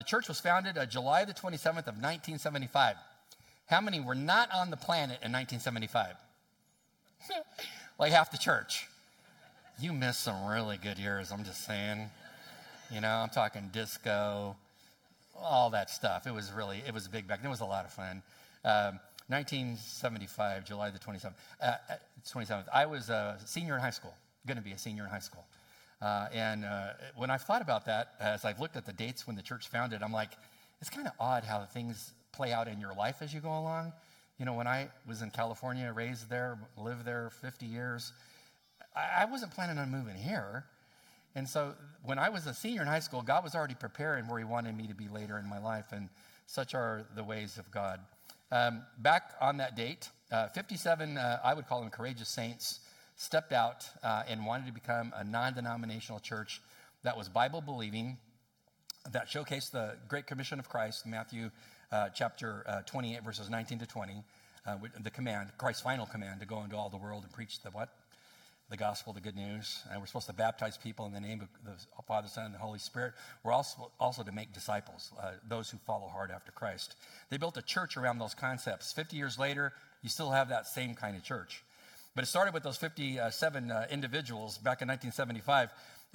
church was founded July the 27th of 1975. How many were not on the planet in 1975? Like half the church. You missed some really good years, I'm just saying. You know, I'm talking disco, all that stuff. It was big back then. It was a lot of fun. 1975, July the 27th. I was a senior in high school, going to be a senior in high school. And when I've thought about that, as I've looked at the dates when the church founded, I'm like, it's kind of odd how things play out in your life as you go along. You know, when I was in California, raised there, lived there 50 years, I wasn't planning on moving here. And so when I was a senior in high school, God was already preparing where he wanted me to be later in my life, and such are the ways of God. Back on that date, 57, I would call them courageous saints, stepped out and wanted to become a non-denominational church that was Bible-believing, that showcased the Great Commission of Christ, Matthew chapter 28, verses 19 to 20, the command, Christ's final command to go into all the world and preach the what? The gospel, the good news. And we're supposed to baptize people in the name of the Father, Son, and the Holy Spirit. We're also to make disciples, those who follow hard after Christ. They built a church around those concepts. 50 years later, you still have that same kind of church. But it started with those 57 individuals back in 1975.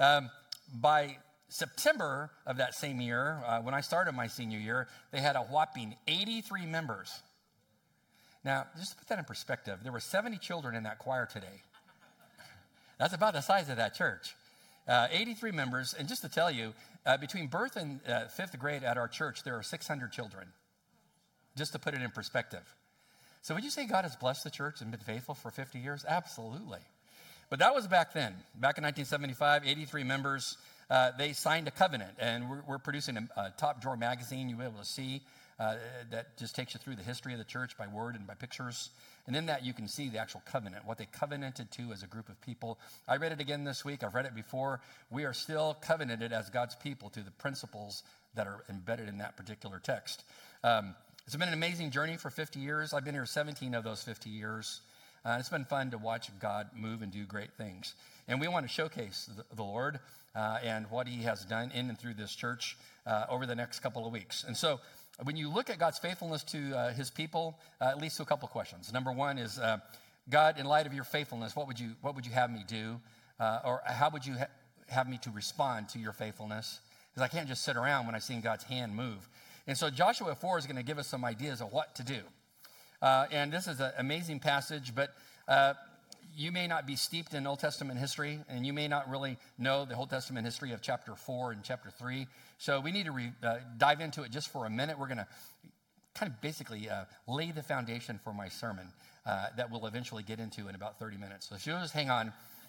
By September of that same year, when I started my senior year, they had a whopping 83 members. Now, just to put that in perspective, there were 70 children in that choir today. That's about the size of that church. 83 members, and just to tell you, between birth and fifth grade at our church, there are 600 children, just to put it in perspective. So would you say God has blessed the church and been faithful for 50 years? Absolutely. But that was back then. Back in 1975, 83 members, they signed a covenant, and we're producing a top drawer magazine you'll be able to see that just takes you through the history of the church by word and by pictures. And in that you can see the actual covenant, what they covenanted to as a group of people. I read it again this week. I've read it before. We are still covenanted as God's people to the principles that are embedded in that particular text. It's been an amazing journey for 50 years. I've been here 17 of those 50 years. It's been fun to watch God move and do great things. And we want to showcase the Lord and what he has done in and through this church over the next couple of weeks. And so when you look at God's faithfulness to his people, it leads to a couple of questions. Number one is, God, in light of your faithfulness, what would you have me do? Or how would you have me to respond to your faithfulness? Because I can't just sit around when I've seen God's hand move. And so Joshua 4 is going to give us some ideas of what to do. And this is an amazing passage, but you may not be steeped in Old Testament history, and you may not really know the Old Testament history of chapter 4 and chapter 3. So we need to dive into it just for a minute. We're going to kind of basically lay the foundation for my sermon that we'll eventually get into in about 30 minutes. So if you'll just hang on.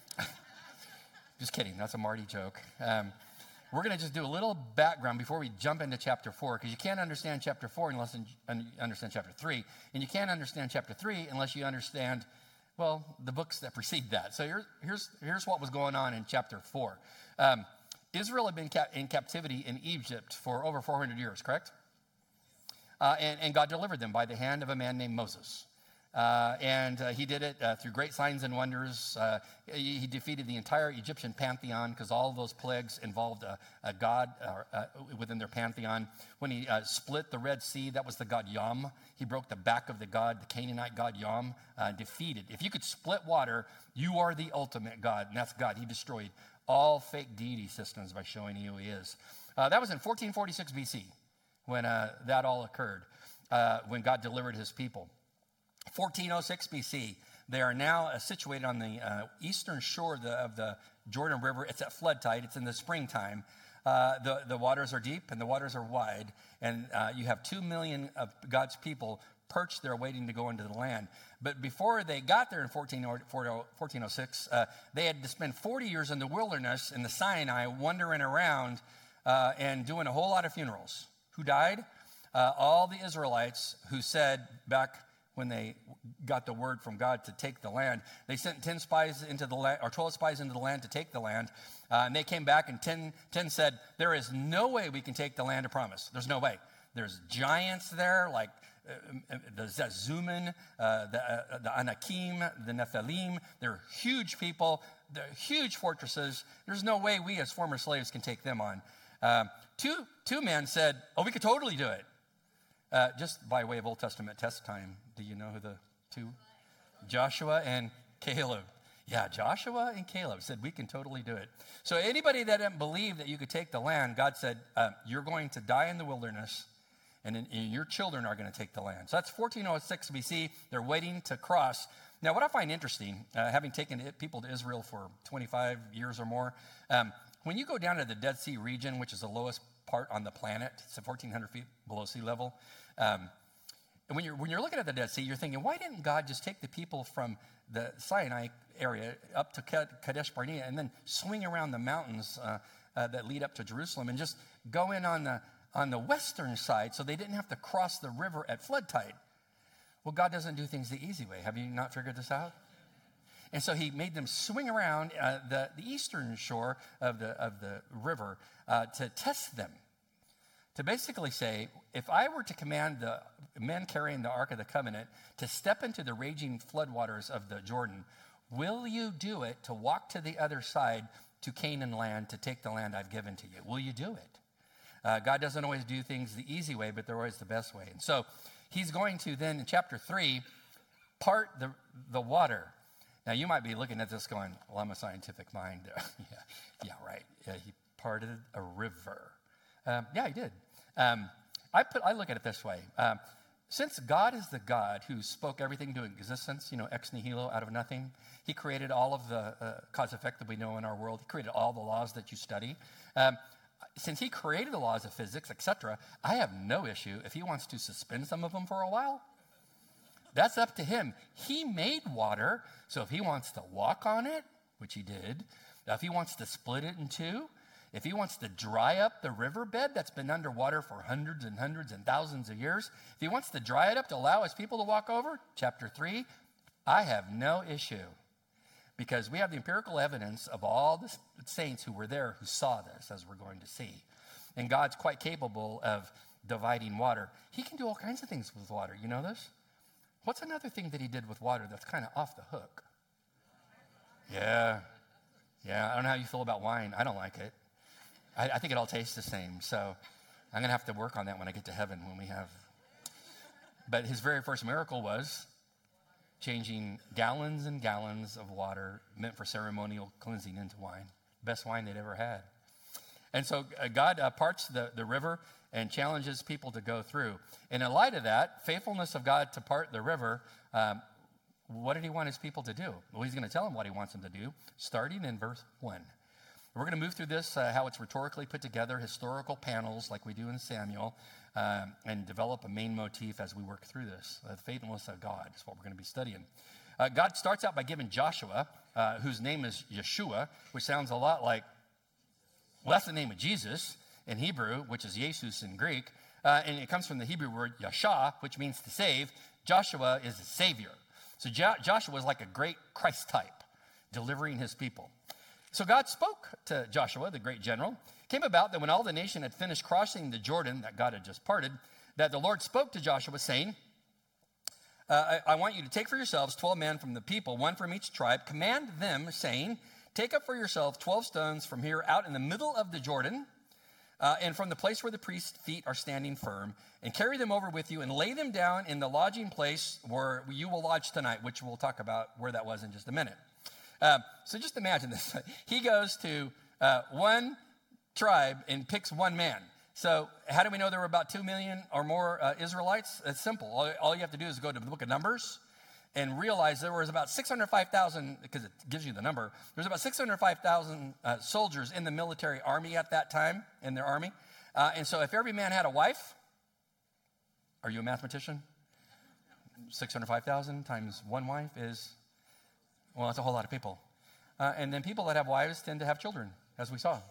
Just kidding. That's a Marty joke. We're going to just do a little background before we jump into chapter 4, because you can't understand chapter 4 unless you understand chapter 3. And you can't understand chapter 3 unless you understand, well, the books that precede that. So here's what was going on in chapter 4. Israel had been in captivity in Egypt for over 400 years, correct? And God delivered them by the hand of a man named Moses. And he did it through great signs and wonders. He defeated the entire Egyptian pantheon because all of those plagues involved a god within their pantheon. When he split the Red Sea, that was the god Yam. He broke the back of the Canaanite god Yam, defeated. If you could split water, you are the ultimate God, and that's God. He destroyed all fake deity systems by showing you who he is. That was in 1446 BC when that all occurred, when God delivered his people. 1406 BC, they are now situated on the eastern shore of the Jordan River. It's at flood tide. It's in the springtime. The waters are deep and the waters are wide, and you have 2 million of God's people perched there waiting to go into the land. But before they got there in 1406, they had to spend 40 years in the wilderness in the Sinai wandering around and doing a whole lot of funerals. Who died? All the Israelites who said back when they got the word from God to take the land, they sent 10 spies into the land, or 12 spies into the land to take the land. And they came back, and 10 said, there is no way we can take the land of promise. There's no way. There's giants there, like the Zezuman, the Anakim, the Nephilim. They're huge people. They're huge fortresses. There's no way we as former slaves can take them on. Two men said, oh, we could totally do it. Just by way of Old Testament test time, do you know who the two? Joshua and Caleb. Yeah, Joshua and Caleb said, we can totally do it. So anybody that didn't believe that you could take the land, God said, you're going to die in the wilderness, and your children are going to take the land. So that's 1406 BC. They're waiting to cross. Now, what I find interesting, having taken people to Israel for 25 years or more, when you go down to the Dead Sea region, which is the lowest part on the planet, it's 1,400 feet below sea level, and when you're looking at the Dead Sea, you're thinking, why didn't God just take the people from the Sinai area up to Kadesh Barnea and then swing around the mountains that lead up to Jerusalem and just go in on the western side so they didn't have to cross the river at flood tide? Well, God doesn't do things the easy way. Have you not figured this out? And so he made them swing around the eastern shore of the river to test them. To basically say, if I were to command the men carrying the Ark of the Covenant to step into the raging floodwaters of the Jordan, will you do it to walk to the other side to Canaan land to take the land I've given to you? Will you do it? God doesn't always do things the easy way, but they're always the best way. And so he's going to then, in chapter 3, part the water. Now, you might be looking at this going, well, I'm a scientific mind. yeah, right. He parted a river. Yeah, he did. I look at it this way. Since God is the God who spoke everything into existence, ex nihilo, out of nothing, he created all of the cause effect that we know in our world. He created all the laws that you study. Since he created the laws of physics, etc., I have no issue if he wants to suspend some of them for a while. That's up to him. He made water, so if he wants to walk on it, which he did, if he wants to split it in two, if he wants to dry up the riverbed that's been underwater for hundreds and hundreds and thousands of years, if he wants to dry it up to allow his people to walk over, chapter 3, I have no issue. Because we have the empirical evidence of all the saints who were there who saw this, as we're going to see. And God's quite capable of dividing water. He can do all kinds of things with water. You know this? What's another thing that he did with water that's kind of off the hook? Yeah. I don't know how you feel about wine. I don't like it. I think it all tastes the same. So I'm going to have to work on that when I get to heaven when we have. But his very first miracle was changing gallons and gallons of water meant for ceremonial cleansing into wine. Best wine they'd ever had. And so God parts the river and challenges people to go through. And in light of that, faithfulness of God to part the river, what did he want his people to do? Well, he's going to tell them what he wants them to do, starting in verse 1. We're going to move through this, how it's rhetorically put together, historical panels like we do in Samuel, and develop a main motif as we work through this. The faithfulness of God is what we're going to be studying. God starts out by giving Joshua, whose name is Yeshua, which sounds a lot like, well, that's the name of Jesus in Hebrew, which is Jesus in Greek, and it comes from the Hebrew word Yasha, which means to save. Joshua is a savior. So Joshua is like a great Christ type, delivering his people. So God spoke to Joshua, the great general. It came about that when all the nation had finished crossing the Jordan that God had just parted, that the Lord spoke to Joshua saying, I want you to take for yourselves 12 men from the people, one from each tribe. Command them, saying, take up for yourself 12 stones from here out in the middle of the Jordan, and from the place where the priest's feet are standing firm, and carry them over with you and lay them down in the lodging place where you will lodge tonight, which we'll talk about where that was in just a minute. So just imagine this. He goes to one tribe and picks one man. So how do we know there were about 2 million or more Israelites? It's simple. All you have to do is go to the book of Numbers and realize there was about 605,000, because it gives you the number, there's about 605,000 soldiers in the military army at that time, in their army. And so if every man had a wife, are you a mathematician? 605,000 times one wife is, well, that's a whole lot of people. And then people that have wives tend to have children, as we saw.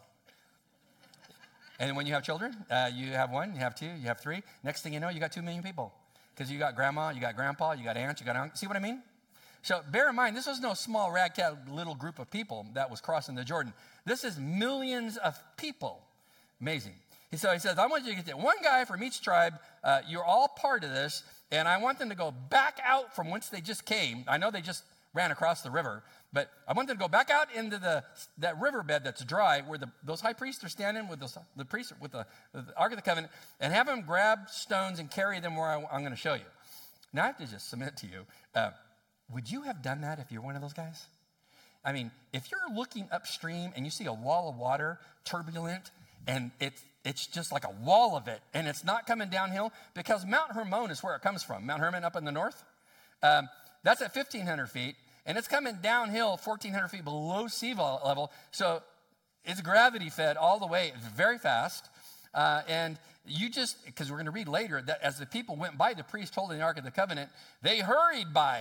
And when you have children, you have one, you have two, you have three. Next thing you know, you got 2 million people. Because you got grandma, you got grandpa, you got aunts, you got uncle. See what I mean? So bear in mind, this was no small ragtag little group of people that was crossing the Jordan. This is millions of people. Amazing. So he says, I want you to get one guy from each tribe. You're all part of this. And I want them to go back out from whence they just came. I know they just ran across the river. But I want them to go back out into that riverbed that's dry, where those high priests are standing with the priests with the Ark of the Covenant, and have them grab stones and carry them where I'm going to show you. Now, I have to just submit to you, would you have done that if you're one of those guys? I mean, if you're looking upstream and you see a wall of water, turbulent, and it's just like a wall of it, and it's not coming downhill, because Mount Hermon is where it comes from. Mount Hermon up in the north, that's at 1,500 feet, and it's coming downhill 1,400 feet below sea level, so it's gravity fed all the way. It's very fast, and you just, because we're going to read later, that as the people went by the priest holding the Ark of the Covenant, they hurried by.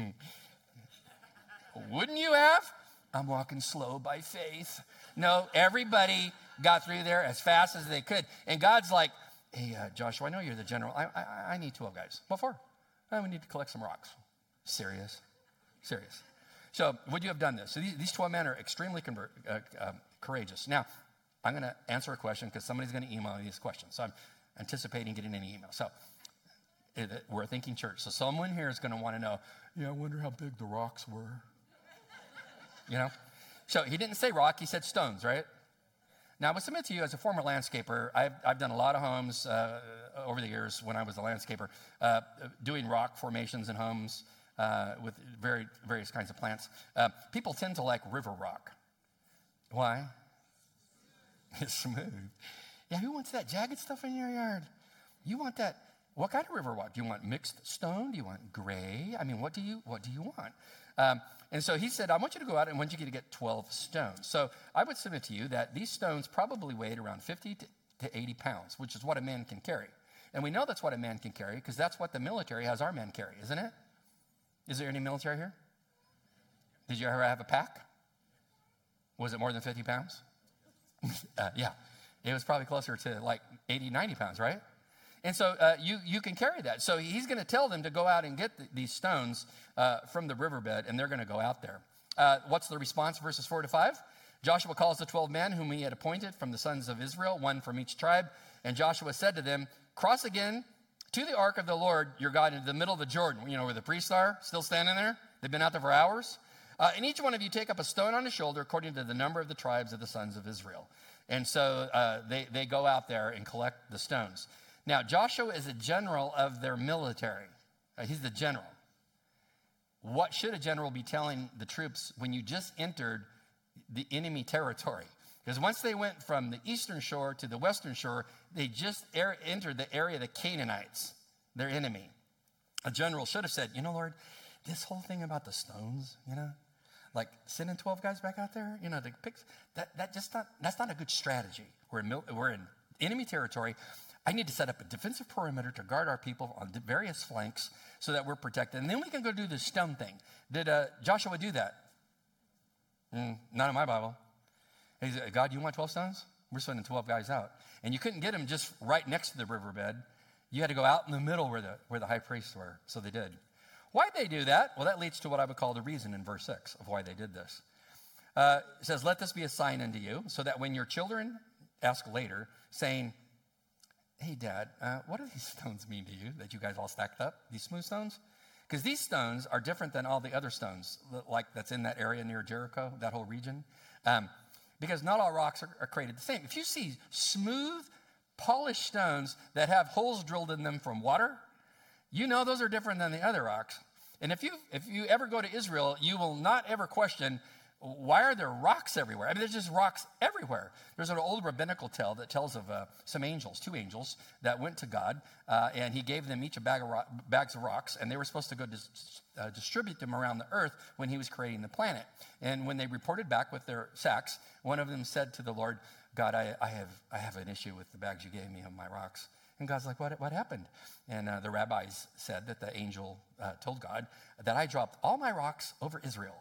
Wouldn't you have? I'm walking slow by faith. No, everybody got through there as fast as they could. And God's like, hey, Joshua, I know you're the general. I need 12 guys. What for? We need to collect some rocks. Serious. So would you have done this? So these 12 men are extremely courageous. Now, I'm going to answer a question because somebody's going to email me these questions. So I'm anticipating getting any email. So we're a thinking church. So someone here is going to want to know, I wonder how big the rocks were. So he didn't say rock, he said stones, right? Now, I would submit to you, as a former landscaper, I've done a lot of homes over the years when I was a landscaper, doing rock formations in homes with various kinds of plants. People tend to like river rock. Why? It's smooth. Yeah, who wants that jagged stuff in your yard? You want that. What kind of river rock? Do you want mixed stone? Do you want gray? I mean, what do you want? And so he said, I want you to go out and I want you to get 12 stones. So I would submit to you that these stones probably weighed around 50 to 80 pounds, which is what a man can carry. And we know that's what a man can carry because that's what the military has our men carry, isn't it? Is there any military here? Did you ever have a pack? Was it more than 50 pounds? Yeah, it was probably closer to like 80, 90 pounds, right? And so you can carry that. So he's going to tell them to go out and get these stones from the riverbed, and they're going to go out there. What's the response, verses 4-5? Joshua calls the 12 men whom he had appointed from the sons of Israel, one from each tribe. And Joshua said to them, cross again to the ark of the Lord your God into the middle of the Jordan, where the priests are, still standing there. They've been out there for hours. And each one of you take up a stone on his shoulder according to the number of the tribes of the sons of Israel. And so they go out there and collect the stones. Now, Joshua is a general of their military. He's the general. What should a general be telling the troops when you just entered the enemy territory? Because once they went from the eastern shore to the western shore, they just entered the area of the Canaanites, their enemy. A general should have said, Lord, this whole thing about the stones, like sending 12 guys back out there, to pick, that's not a good strategy. We're in enemy territory. I need to set up a defensive perimeter to guard our people on the various flanks so that we're protected. And then we can go do this stone thing. Did Joshua do that? Not in my Bible. He said, God, you want 12 stones? We're sending 12 guys out. And you couldn't get them just right next to the riverbed. You had to go out in the middle where the high priests were. So they did. Why'd they do that? Well, that leads to what I would call the reason in verse 6 of why they did this. It says, let this be a sign unto you, so that when your children ask later, saying, hey, Dad, what do these stones mean to you that you guys all stacked up, these smooth stones? Because these stones are different than all the other stones, like that's in that area near Jericho, that whole region. Because not all rocks are created the same. If you see smooth, polished stones that have holes drilled in them from water, those are different than the other rocks. And if you ever go to Israel, you will not ever question, why are there rocks everywhere? I mean, there's just rocks everywhere. There's an old rabbinical tale that tells of some angels, 2 angels, that went to God, and he gave them each a bags of rocks, and they were supposed to go distribute them around the earth when he was creating the planet. And when they reported back with their sacks, one of them said to the Lord, God, I have an issue with the bags you gave me of my rocks. And God's like, what happened? And the rabbis said that the angel told God that I dropped all my rocks over Israel.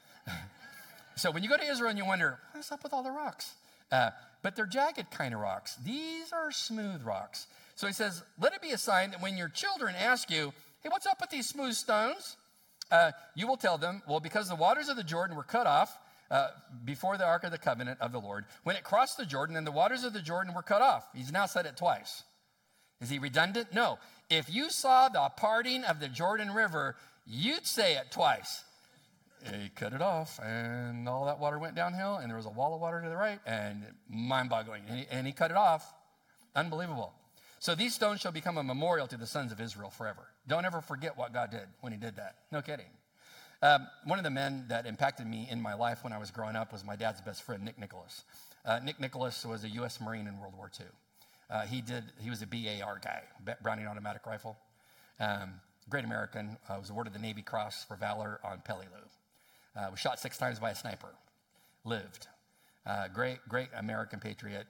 So when you go to Israel and you wonder, what's up with all the rocks? But they're jagged kind of rocks. These are smooth rocks. So he says, let it be a sign that when your children ask you, hey, what's up with these smooth stones? You will tell them, well, because the waters of the Jordan were cut off before the Ark of the Covenant of the Lord. When it crossed the Jordan, then the waters of the Jordan were cut off. He's now said it twice. Is he redundant? No. If you saw the parting of the Jordan River, you'd say it twice. he cut it off, and all that water went downhill, and there was a wall of water to the right, and mind-boggling. And he cut it off. Unbelievable. So these stones shall become a memorial to the sons of Israel forever. Don't ever forget what God did when he did that. No kidding. One of the men that impacted me in my life when I was growing up was my dad's best friend, Nick Nicholas. Nick Nicholas was a U.S. Marine in World War II. He was a BAR guy, Browning Automatic Rifle. Great American. Was awarded the Navy Cross for valor on Peleliu. Was shot 6 times by a sniper. Lived. Great American patriot.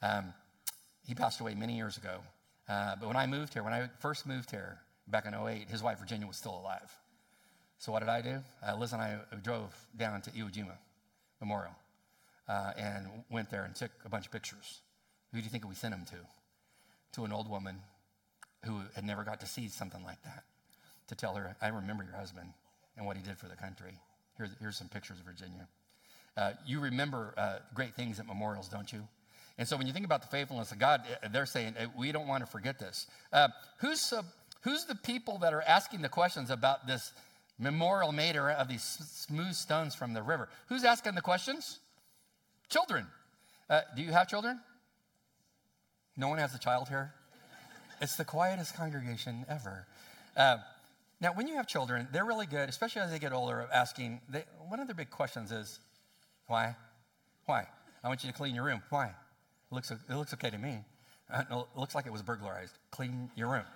He passed away many years ago. But when I first moved here back in 2008, his wife Virginia was still alive. So what did I do? Liz and I drove down to Iwo Jima Memorial and went there and took a bunch of pictures. Who do you think we sent them to? To an old woman who had never got to see something like that, to tell her, I remember your husband and what he did for the country. Here's some pictures of Virginia. You remember great things at memorials, don't you? And so when you think about the faithfulness of God, they're saying, we don't want to forget this. Who's the people that are asking the questions about this memorial made of these smooth stones from the river? Who's asking the questions? Children. Do you have children? No one has a child here? It's the quietest congregation ever. Now, when you have children, they're really good, especially as they get older, of asking, one of their big questions is, why? Why? I want you to clean your room. Why? It looks okay to me. No, it looks like it was burglarized. Clean your room.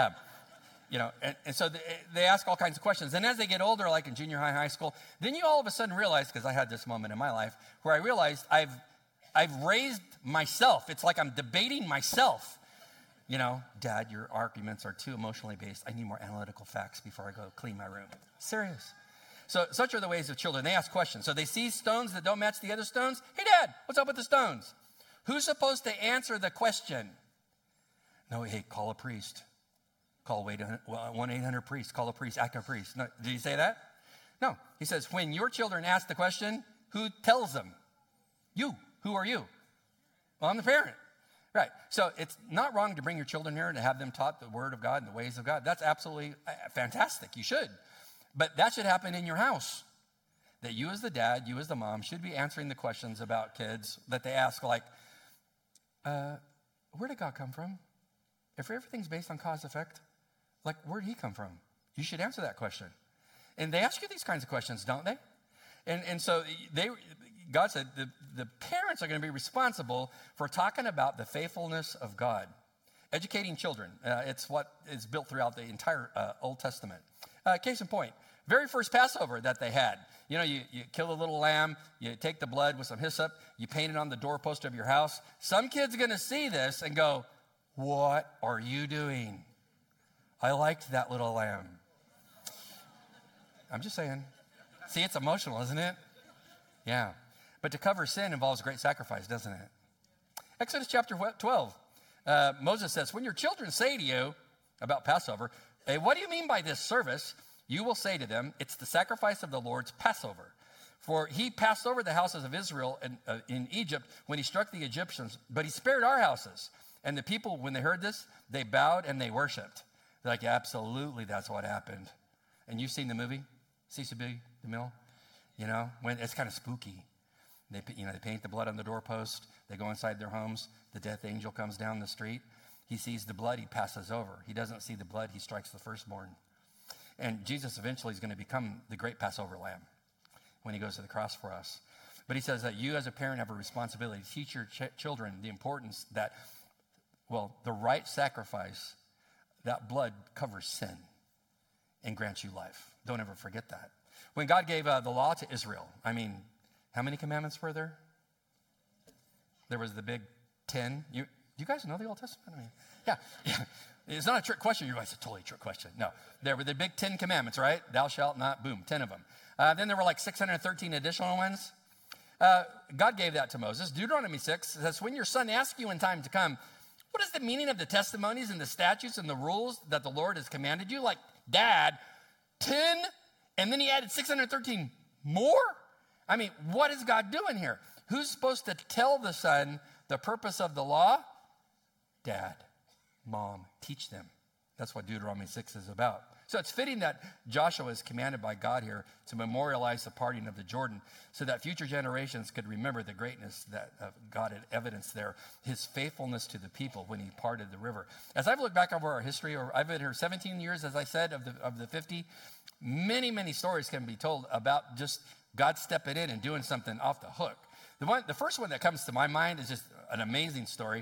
And so they ask all kinds of questions. And as they get older, like in junior high, high school, then you all of a sudden realize, because I had this moment in my life, where I realized I've raised myself. It's like I'm debating myself. Dad, your arguments are too emotionally based. I need more analytical facts before I go clean my room. Serious. So such are the ways of children. They ask questions. So they see stones that don't match the other stones. Hey, Dad, what's up with the stones? Who's supposed to answer the question? No, hey, call a priest. Call 1-800-PRIEST. Call a priest, act a priest. No, did he say that? No. He says, when your children ask the question, who tells them? You. Who are you? Well, I'm the parent. Right. So it's not wrong to bring your children here and to have them taught the word of God and the ways of God. That's absolutely fantastic. You should. But that should happen in your house. That you as the dad, you as the mom, should be answering the questions about kids that they ask, like, where did God come from? If everything's based on cause effect, like, where did he come from? You should answer that question. And they ask you these kinds of questions, don't they? And so God said the parents are going to be responsible for talking about the faithfulness of God. Educating children. It's what is built throughout the entire Old Testament. Case in point, very first Passover that they had. You kill a little lamb, you take the blood with some hyssop, you paint it on the doorpost of your house. Some kid's going to see this and go, what are you doing? I liked that little lamb. I'm just saying. See, it's emotional, isn't it? Yeah. But to cover sin involves great sacrifice, doesn't it? Exodus chapter 12. Moses says, when your children say to you about Passover, hey, what do you mean by this service? You will say to them, it's the sacrifice of the Lord's Passover. For he passed over the houses of Israel in Egypt when he struck the Egyptians, but he spared our houses. And the people, when they heard this, they bowed and they worshiped. They're like, yeah, absolutely, that's what happened. And you've seen the movie, CCB, the mill? When it's kind of spooky. They paint the blood on the doorpost. They go inside their homes. The death angel comes down the street. He sees the blood. He passes over. He doesn't see the blood. He strikes the firstborn. And Jesus eventually is going to become the great Passover lamb when he goes to the cross for us. But he says that you as a parent have a responsibility to teach your children the importance that, the right sacrifice, that blood covers sin and grants you life. Don't ever forget that. When God gave the law to Israel, how many commandments were there? There was the big 10. You guys know the Old Testament? Yeah. It's not a trick question. You guys, it's a totally trick question. No. There were the big 10 commandments, right? Thou shalt not, boom, 10 of them. Then there were like 613 additional ones. God gave that to Moses. Deuteronomy 6 says, when your son asks you in time to come, what is the meaning of the testimonies and the statutes and the rules that the Lord has commanded you? Like, Dad, 10, and then he added 613 more? What is God doing here? Who's supposed to tell the son the purpose of the law? Dad, Mom, teach them. That's what Deuteronomy 6 is about. So it's fitting that Joshua is commanded by God here to memorialize the parting of the Jordan so that future generations could remember the greatness that God had evidenced there, his faithfulness to the people when he parted the river. As I've looked back over our history, or I've been here 17 years, as I said, of the 50, many, many stories can be told about just God stepping in and doing something off the hook. The first one that comes to my mind is just an amazing story,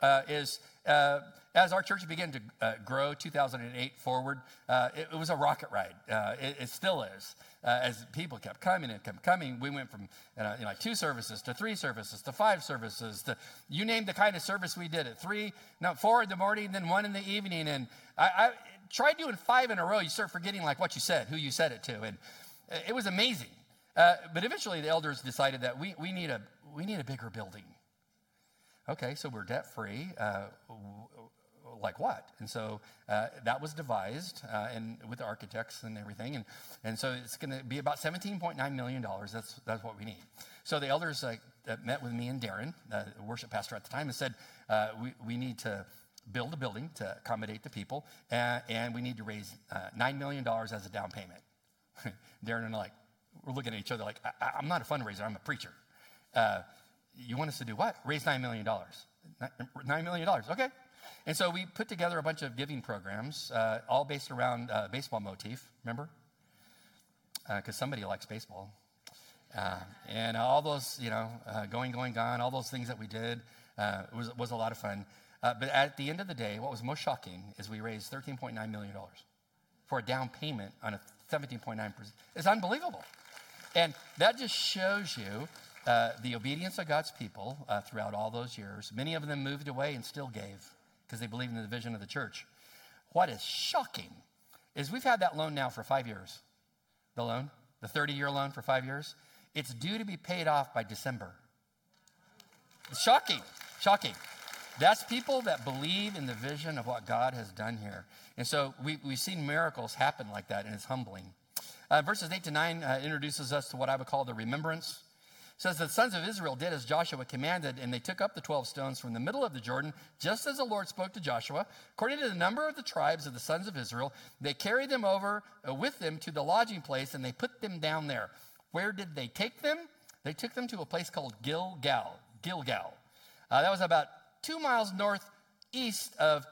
as our church began to grow 2008 forward, it was a rocket ride. It still is. As people kept coming and kept coming, we went from 2 services to 3 services to 5 services to, you name the kind of service we did at 4 in the morning, then 1 in the evening. And I tried doing 5 in a row. You start forgetting like what you said, who you said it to. And it was amazing. But eventually the elders decided that we need a bigger building. Okay, so we're debt-free. Like what? And so that was devised and with the architects and everything. And so it's going to be about $17.9 million. That's what we need. So the elders met with me and Darren, the worship pastor at the time, and said, we need to build a building to accommodate the people, and we need to raise $9 million as a down payment. Darren and I, we're looking at each other like, I'm not a fundraiser, I'm a preacher. You want us to do what? Raise $9 million. $9 million, okay. And so we put together a bunch of giving programs, all based around baseball motif, remember? Because somebody likes baseball. And all those, going, gone, all those things that we did was a lot of fun. But at the end of the day, what was most shocking is we raised $13.9 million for a down payment on a 17.9%. It's unbelievable. And that just shows you the obedience of God's people throughout all those years. Many of them moved away and still gave because they believed in the vision of the church. What is shocking is we've had that loan now for 5 years. The loan, the 30-year loan for 5 years. It's due to be paid off by December. It's shocking. That's people that believe in the vision of what God has done here. And so we've seen miracles happen like that, and it's humbling. Verses 8 to 9 introduces us to what I would call the remembrance. It says, the sons of Israel did as Joshua commanded, and they took up the 12 stones from the middle of the Jordan, just as the Lord spoke to Joshua. According to the number of the tribes of the sons of Israel, they carried them over with them to the lodging place, and they put them down there. Where did they take them? They took them to a place called Gilgal. That was about 2 miles northeast of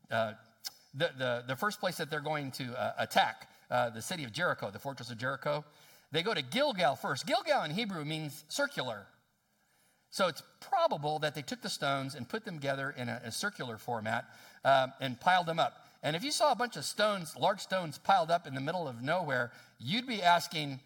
the first place that they're going to attack, the city of Jericho, the fortress of Jericho. They go to Gilgal first. Gilgal in Hebrew means circular. So it's probable that they took the stones and put them together in a circular format and piled them up. And if you saw a bunch of stones, large stones piled up in the middle of nowhere, you'd be asking,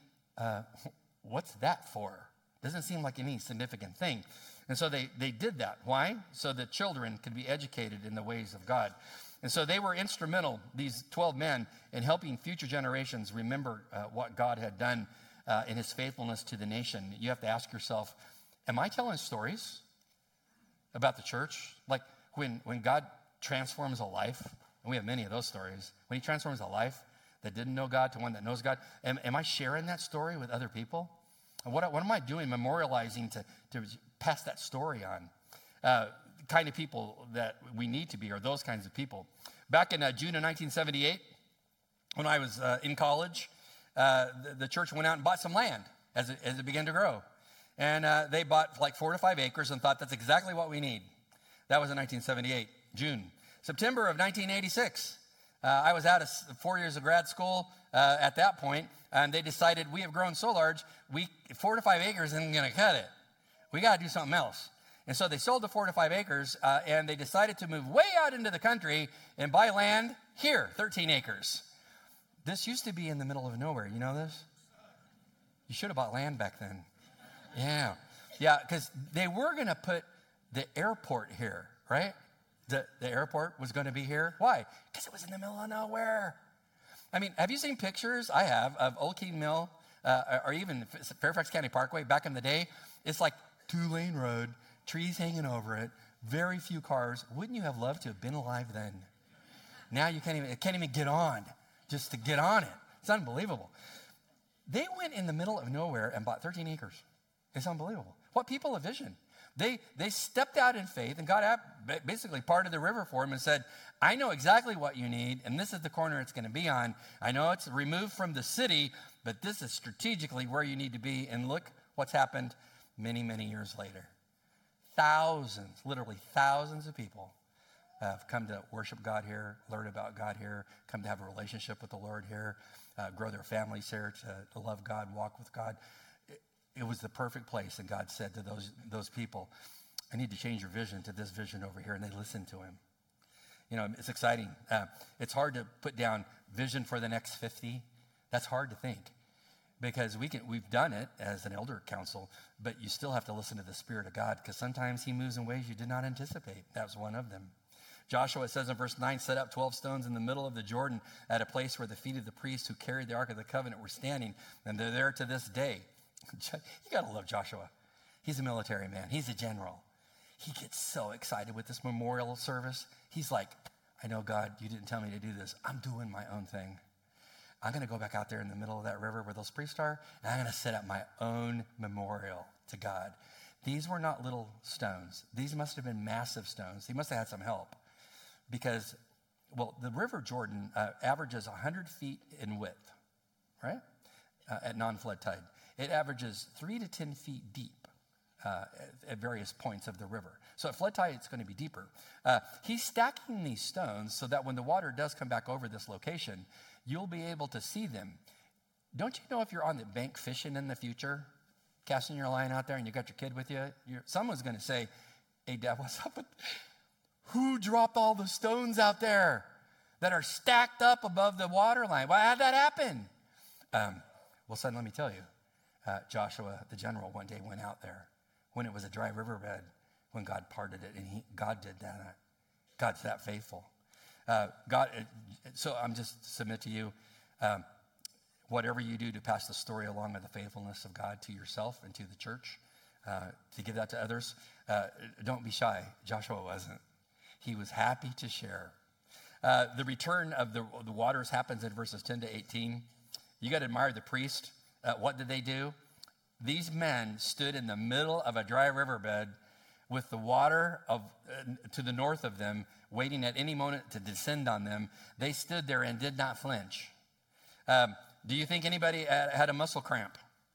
what's that for? Doesn't seem like any significant thing. And so they did that. Why? So that children could be educated in the ways of God. And so they were instrumental, these 12 men, in helping future generations remember what God had done in his faithfulness to the nation. You have to ask yourself, am I telling stories about the church? Like when God transforms a life, and we have many of those stories, when he transforms a life that didn't know God to one that knows God, am I sharing that story with other people? And what am I doing memorializing to pass that story on? Kind of people that we need to be are those kinds of people. Back in June of 1978, when I was in college, the church went out and bought some land as it began to grow. And they bought like 4 to 5 acres and thought that's exactly what we need. That was in 1978, June. September of 1986, I was out of 4 years of grad school at that point, and they decided we have grown so large, 4 to 5 acres isn't going to cut it. We got to do something else. And so they sold the 4 to 5 acres, and they decided to move way out into the country and buy land here, 13 acres. This used to be in the middle of nowhere. You know this? You should have bought land back then. Yeah, because they were going to put the airport here, right? The airport was going to be here. Why? Because it was in the middle of nowhere. I mean, have you seen pictures? I have, of Old King Mill, or even Fairfax County Parkway back in the day. It's like 2-lane road, trees hanging over it, very few cars. Wouldn't you have loved to have been alive then? Now you can't even get on, just to get on it. It's unbelievable. They went in the middle of nowhere and bought 13 acres. It's unbelievable. What people of vision. They stepped out in faith, and God basically parted the river for them and said, I know exactly what you need, and this is the corner it's going to be on. I know it's removed from the city, but this is strategically where you need to be. And look what's happened many, many years later. Thousands, literally thousands of people have come to worship God here, learn about God here, come to have a relationship with the Lord here, grow their families here, to love God, walk with God. It was the perfect place, and God said to those people, I need to change your vision to this vision over here, and they listened to him. You know, it's exciting. It's hard to put down vision for the next 50. That's hard to think because we've done it as an elder council, but you still have to listen to the Spirit of God because sometimes he moves in ways you did not anticipate. That was one of them. Joshua, it says in verse 9, set up 12 stones in the middle of the Jordan at a place where the feet of the priests who carried the Ark of the Covenant were standing, and they're there to this day. You got to love Joshua. He's a military man. He's a general. He gets so excited with this memorial service. He's like, I know, God, you didn't tell me to do this. I'm doing my own thing. I'm going to go back out there in the middle of that river where those priests are, and I'm going to set up my own memorial to God. These were not little stones. These must have been massive stones. He must have had some help because, well, the River Jordan averages 100 feet in width, right, at non-flood tide. It averages 3 to 10 feet deep. At various points of the river. So at flood tide, it's going to be deeper. He's stacking these stones so that when the water does come back over this location, you'll be able to see them. Don't you know if you're on the bank fishing in the future, casting your line out there and you got your kid with you, someone's going to say, hey, Dad, what's up? Who dropped all the stones out there that are stacked up above the water line? Why, how'd that happen? Well, son, let me tell you, Joshua, the general, one day went out there when it was a dry riverbed, when God parted it, and God did that. God's that faithful. So I'm just submit to you, whatever you do to pass the story along of the faithfulness of God to yourself and to the church, to give that to others, don't be shy. Joshua wasn't. He was happy to share. The return of the waters happens in verses 10 to 18. You got to admire the priest. What did they do? These men stood in the middle of a dry riverbed with the water to the north of them, waiting at any moment to descend on them. They stood there and did not flinch. Do you think anybody had a muscle cramp?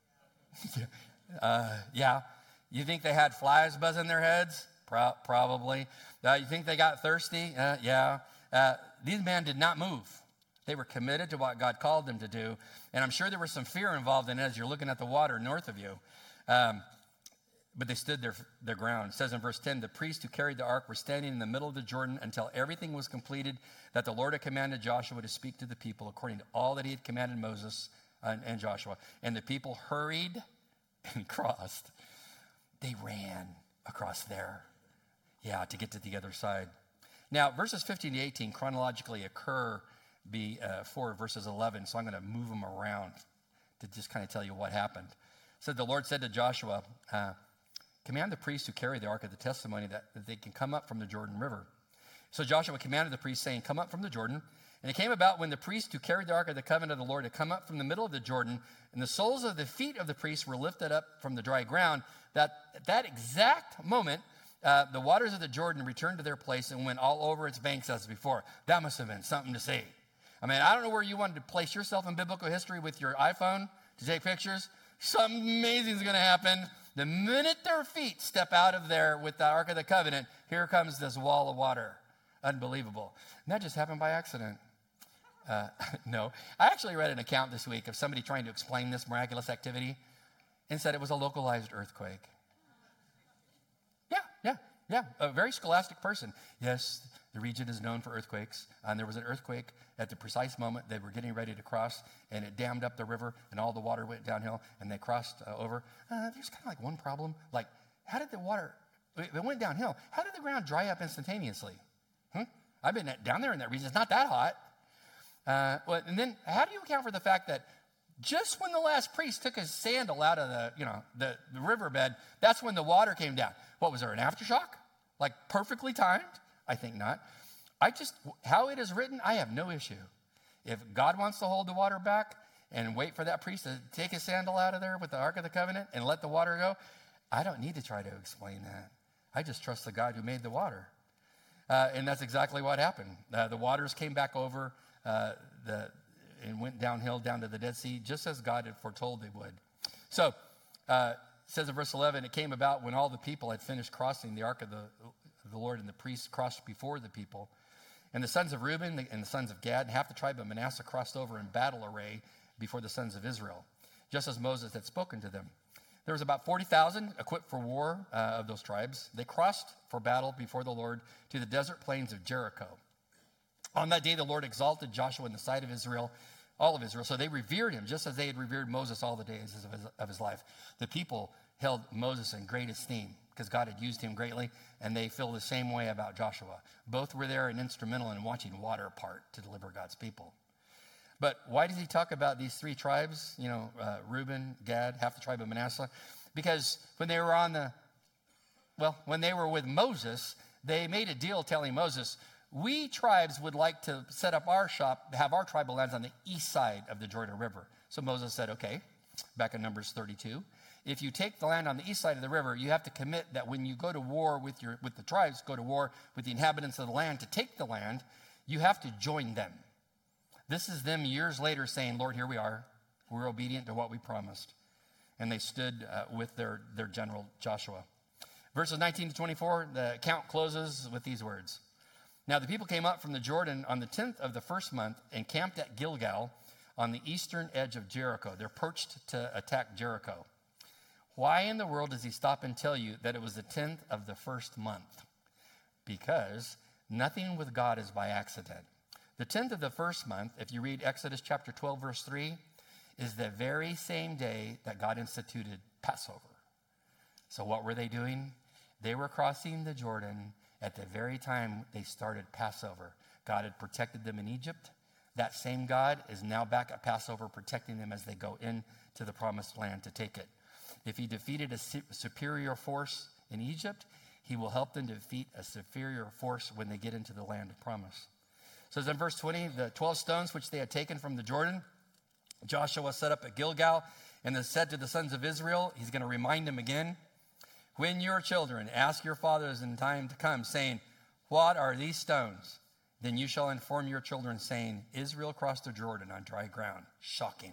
Yeah. You think they had flies buzzing their heads? Probably. You think they got thirsty? Yeah. These men did not move. They were committed to what God called them to do. And I'm sure there was some fear involved in it as you're looking at the water north of you. But they stood their ground. It says in verse 10, the priests who carried the ark were standing in the middle of the Jordan until everything was completed that the Lord had commanded Joshua to speak to the people according to all that he had commanded Moses and Joshua. And the people hurried and crossed. They ran across there, to get to the other side. Now, verses 15 to 18 chronologically occur before verses 11, so I'm going to move them around to just kind of tell you what happened. So the Lord said to Joshua, command the priests who carry the ark of the testimony that they can come up from the Jordan River. So Joshua commanded the priests, saying, come up from the Jordan. And it came about when the priests who carried the ark of the covenant of the Lord had come up from the middle of the Jordan, and the soles of the feet of the priests were lifted up from the dry ground, that at that exact moment, the waters of the Jordan returned to their place and went all over its banks as before. That must have been something to see. I mean, I don't know where you wanted to place yourself in biblical history with your iPhone to take pictures. Something amazing is going to happen. The minute their feet step out of there with the Ark of the Covenant, here comes this wall of water. Unbelievable. And that just happened by accident. No. I actually read an account this week of somebody trying to explain this miraculous activity and said it was a localized earthquake. Yeah. A very scholastic person. Yes, the region is known for earthquakes. And there was an earthquake at the precise moment they were getting ready to cross, and it dammed up the river, and all the water went downhill, and they crossed over. There's kind of like one problem. Like, how did the water, it went downhill. How did the ground dry up instantaneously? I've been down there in that region. It's not that hot. And then how do you account for the fact that just when the last priest took his sandal out of the riverbed, that's when the water came down? What, was there an aftershock? Like perfectly timed? I think not. How it is written, I have no issue. If God wants to hold the water back and wait for that priest to take his sandal out of there with the Ark of the Covenant and let the water go, I don't need to try to explain that. I just trust the God who made the water. And that's exactly what happened. The waters came back over and went downhill down to the Dead Sea, just as God had foretold they would. So, it says in verse 11, it came about when all the people had finished crossing the ark of the Lord, and the priests crossed before the people. And the sons of Reuben and the sons of Gad and half the tribe of Manasseh crossed over in battle array before the sons of Israel, just as Moses had spoken to them. There was about 40,000 equipped for war of those tribes. They crossed for battle before the Lord to the desert plains of Jericho. On that day, the Lord exalted Joshua in the sight of Israel, all of Israel. So they revered him just as they had revered Moses all the days of his life. The people held Moses in great esteem because God had used him greatly, and they feel the same way about Joshua. Both were there and instrumental in watching water part to deliver God's people. But why does he talk about these three tribes, Reuben, Gad, half the tribe of Manasseh? Because when they were when they were with Moses, they made a deal telling Moses, we tribes would like to set up our shop, have our tribal lands on the east side of the Jordan River. So Moses said, okay, back in Numbers 32, if you take the land on the east side of the river, you have to commit that when you go to war with the tribes, go to war with the inhabitants of the land to take the land, you have to join them. This is them years later saying, Lord, here we are. We're obedient to what we promised. And they stood with their general Joshua. Verses 19 to 24, the account closes with these words. Now the people came up from the Jordan on the 10th of the first month and camped at Gilgal on the eastern edge of Jericho. They're perched to attack Jericho. Why in the world does he stop and tell you that it was the 10th of the first month? Because nothing with God is by accident. The 10th of the first month, if you read Exodus chapter 12, verse 3, is the very same day that God instituted Passover. So what were they doing? They were crossing the Jordan at the very time they started Passover. God had protected them in Egypt. That same God is now back at Passover, protecting them as they go into the promised land to take it. If he defeated a superior force in Egypt, he will help them defeat a superior force when they get into the land of promise. So in verse 20, the 12 stones which they had taken from the Jordan, Joshua set up at Gilgal and said to the sons of Israel, he's going to remind them again, when your children ask your fathers in time to come, saying, what are these stones? Then you shall inform your children, saying, Israel crossed the Jordan on dry ground. Shocking.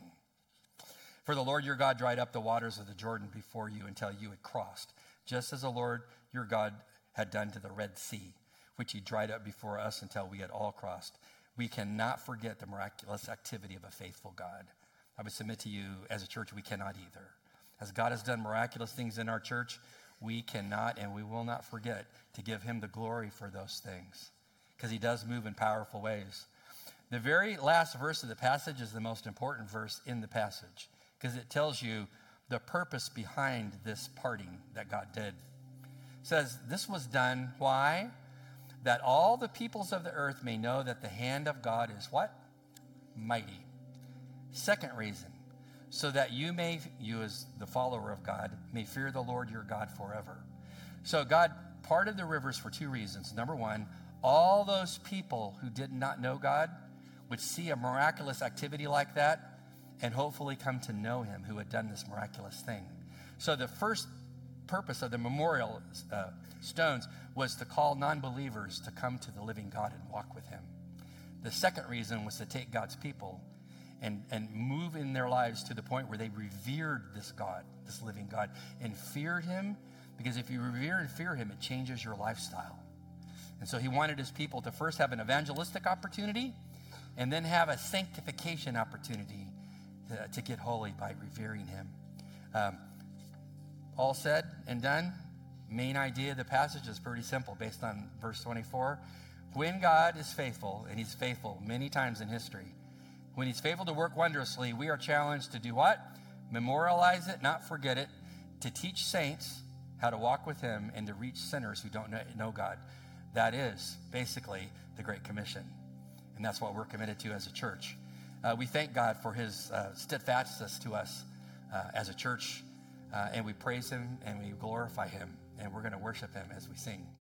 For the Lord your God dried up the waters of the Jordan before you until you had crossed, just as the Lord your God had done to the Red Sea, which he dried up before us until we had all crossed. We cannot forget the miraculous activity of a faithful God. I would submit to you, as a church, we cannot either. As God has done miraculous things in our church, we cannot and we will not forget to give him the glory for those things, because he does move in powerful ways. The very last verse of the passage is the most important verse in the passage, because it tells you the purpose behind this parting that God did. It says, this was done, why? That all the peoples of the earth may know that the hand of God is what? Mighty. Second reason, so that you as the follower of God, may fear the Lord your God forever. So God parted the rivers for two reasons. Number one, all those people who did not know God would see a miraculous activity like that and hopefully come to know him who had done this miraculous thing. So the first purpose of the memorial stones was to call non-believers to come to the living God and walk with him. The second reason was to take God's people and move in their lives to the point where they revered this God, this living God, and feared him, because if you revere and fear him, it changes your lifestyle. And so he wanted his people to first have an evangelistic opportunity and then have a sanctification opportunity to get holy by revering him. All said and done, main idea of the passage is pretty simple based on verse 24. When God is faithful, and he's faithful many times in history, when he's faithful to work wondrously, we are challenged to do what? Memorialize it, not forget it, to teach saints how to walk with him and to reach sinners who don't know God. That is basically the Great Commission. And that's what we're committed to as a church. We thank God for his steadfastness to us as a church, and we praise him and we glorify him, and we're going to worship him as we sing.